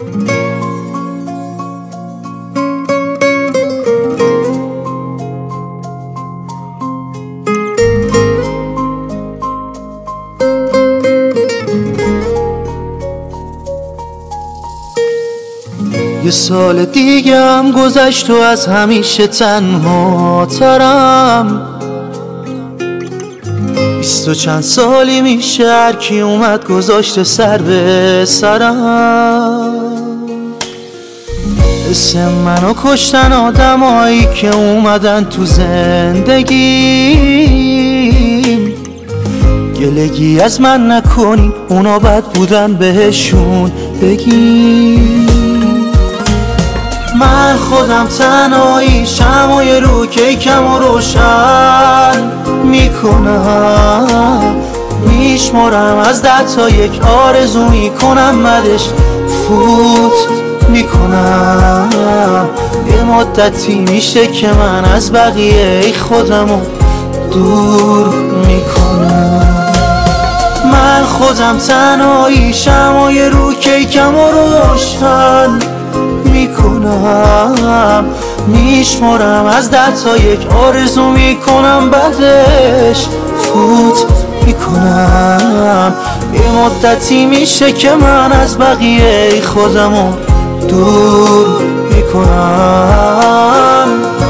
یه سال دیگه هم گذشت و از همیشه تنها ترم. 20 و چند سالی میشه هر کی اومد گذاشته سر به سرم. اسم منو کشتن آدمایی که اومدن تو زندگیم. گلگی از من نکنین، اونا بد بودن بهشون بگیم. من خودم تنهایی شمعای رو کیکم و روشن میکنم. میشمارم از 10 تا 1 آرزو میکنم مدش فوت میکنم. یه مدتی میشه که من از بقیه خودمو دور میکنم. من خودم تنهایی شمعای رو کیکم و روشن میکنم. میشمارم از 10 تا 1 آرزو میکنم بعدش فوت میکنم. یه مدتی میشه که من از بقیه خودمو دور میکنم.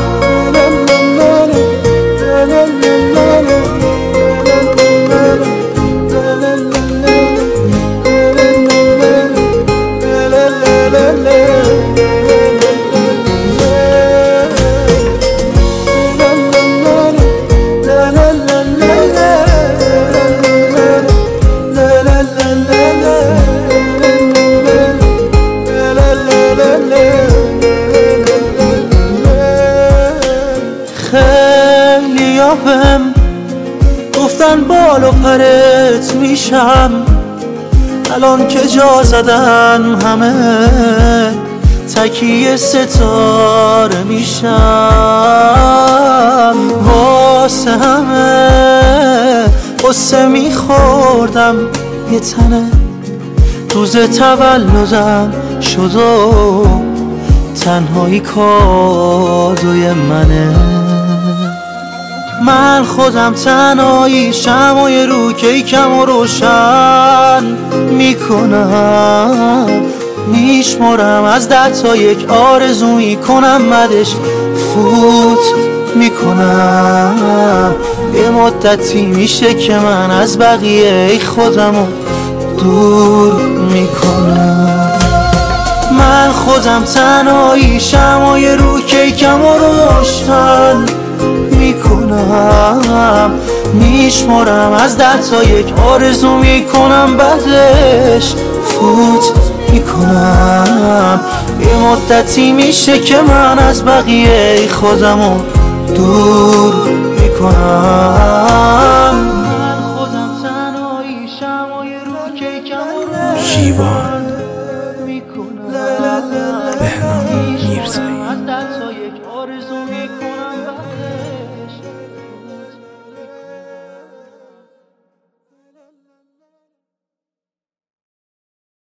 خیلی بهم گفتن بال و پرت میشم، الان که جا زدن همه تکیه ستاره میشم. واسه همه قصه میخوردم، یه تنه روز تولدم شد و تنهایی کادوی منه. من خودم تنهایی شمعای رو کیکم و روشن میکنم. میشمارم از 10 تا 1 آرزو میکنم مدش فوت میکنم. یه مدتی میشه که من از بقیه خودمو دور میکنم. من خودم تنهایی شمعای رو کیکم و روشن میکنم. میشمارم از 10 تا 1 آرزو میکنم بعدش فوت میکنم. یه مدتی میشه که من از بقیه خودمو دور میکنم.